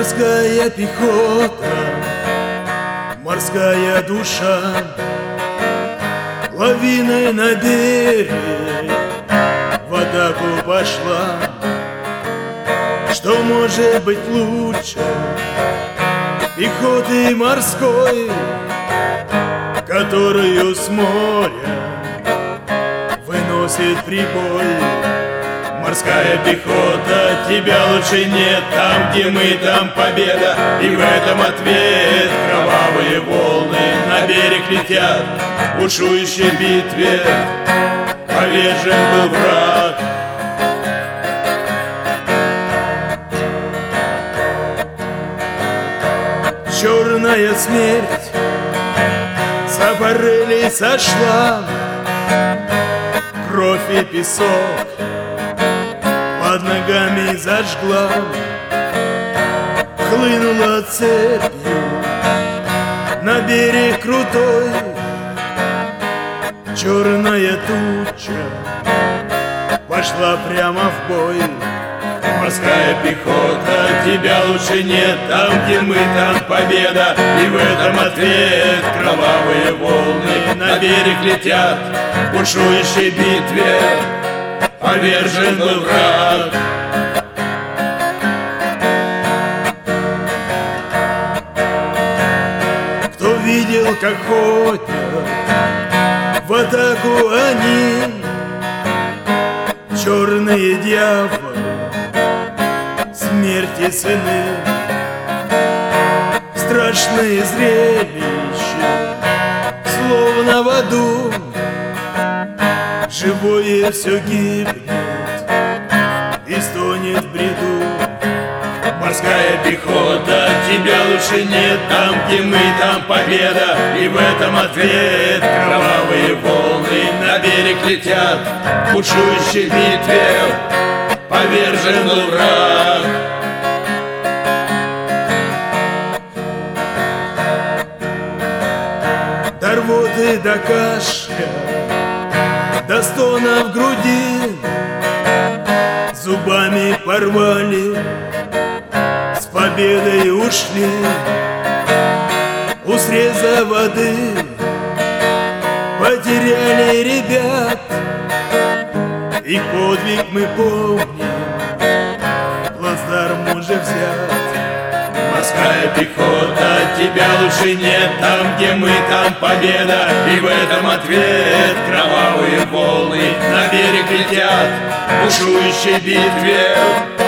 Морская пехота, морская душа, лавиной на берег в атаку пошла. Что может быть лучше пехоты морской, которую с моря выносит прибой? Морская пехота, тебя лучше нет, там, где мы, там победа. И в этом ответ кровавые волны на берег летят. В бушующей битве повержен был враг. Черная смерть с аппарелей сошла, кровь и песок под ногами зажгла, хлынула цепью на берег крутой. Черная туча пошла прямо в бой. Морская пехота, тебя лучше нет, там, где мы, там победа. И в этом ответ кровавые волны на берег летят. В бушующей битве повержен был враг. Кто видел, как ходят в атаку они, черные дьяволы, смерти сыны, страшные зрелища, словно в аду. Живое все гибнет и стонет в бреду. Морская пехота, тебя лучше нет, там, где мы, там победа. И в этом ответ кровавые волны на берег летят. В бушующей битве повержен был враг. До рвоты, до кашля, до стона в груди, зубами порвали, с победой ушли. У среза воды потеряли ребят, их подвиг мы помним, плацдарм уже взят. Морская пехота, тебя лучше нет, там, где мы, там победа. И в этом ответ кровавые волны на берег летят. В бушующей битве